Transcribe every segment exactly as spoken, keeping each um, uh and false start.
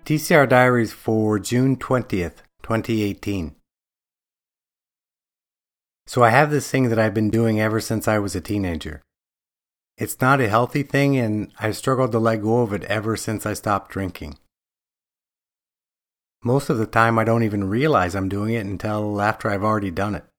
T C R Diaries for June twentieth, twenty eighteen. So I have this thing that I've been doing ever since I was a teenager. It's not a healthy thing, and I've struggled to let go of it ever since I stopped drinking. Most of the time I don't even realize I'm doing it until after I've already done it.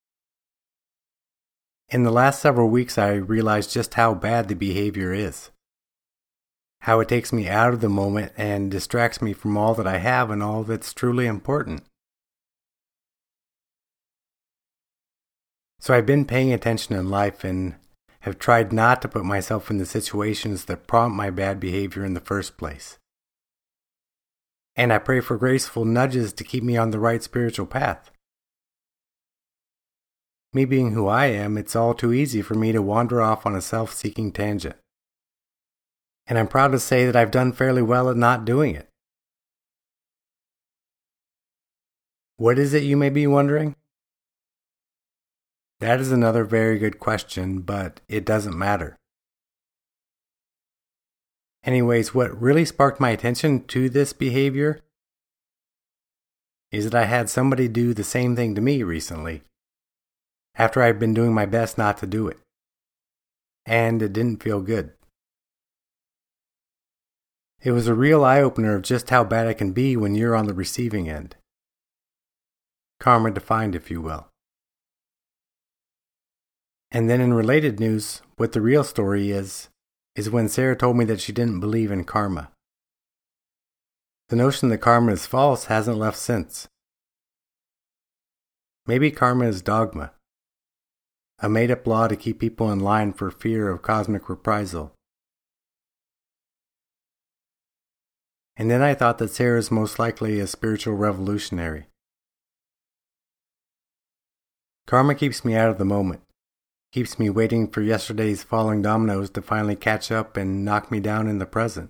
In the last several weeks I realized just how bad the behavior is. How it takes me out of the moment and distracts me from all that I have and all that's truly important. So I've been paying attention in life and have tried not to put myself in the situations that prompt my bad behavior in the first place. And I pray for graceful nudges to keep me on the right spiritual path. Me being who I am, it's all too easy for me to wander off on a self-seeking tangent. And I'm proud to say that I've done fairly well at not doing it. What is it, you may be wondering? That is another very good question, but it doesn't matter. Anyways, what really sparked my attention to this behavior is that I had somebody do the same thing to me recently, after I'd been doing my best not to do it. And it didn't feel good. It was a real eye-opener of just how bad it can be when you're on the receiving end. Karma defined, if you will. And then in related news, what the real story is, is when Sarah told me that she didn't believe in karma. The notion that karma is false hasn't left since. Maybe karma is dogma, a made-up law to keep people in line for fear of cosmic reprisal. And then I thought that Sarah is most likely a spiritual revolutionary. Karma keeps me out of the moment, keeps me waiting for yesterday's falling dominoes to finally catch up and knock me down in the present.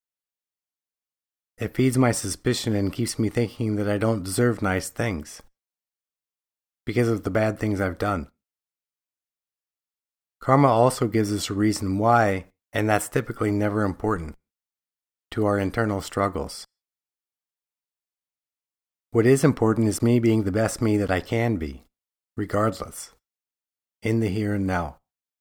It feeds my suspicion and keeps me thinking that I don't deserve nice things, because of the bad things I've done. Karma also gives us a reason why, and that's typically never important, to our internal struggles. What is important is me being the best me that I can be, regardless, in the here and now.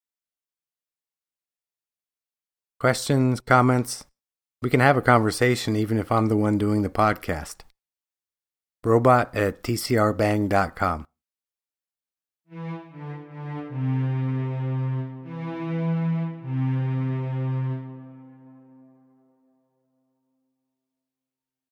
Questions, comments? We can have a conversation even if I'm the one doing the podcast. Robot at T C R bang dot com.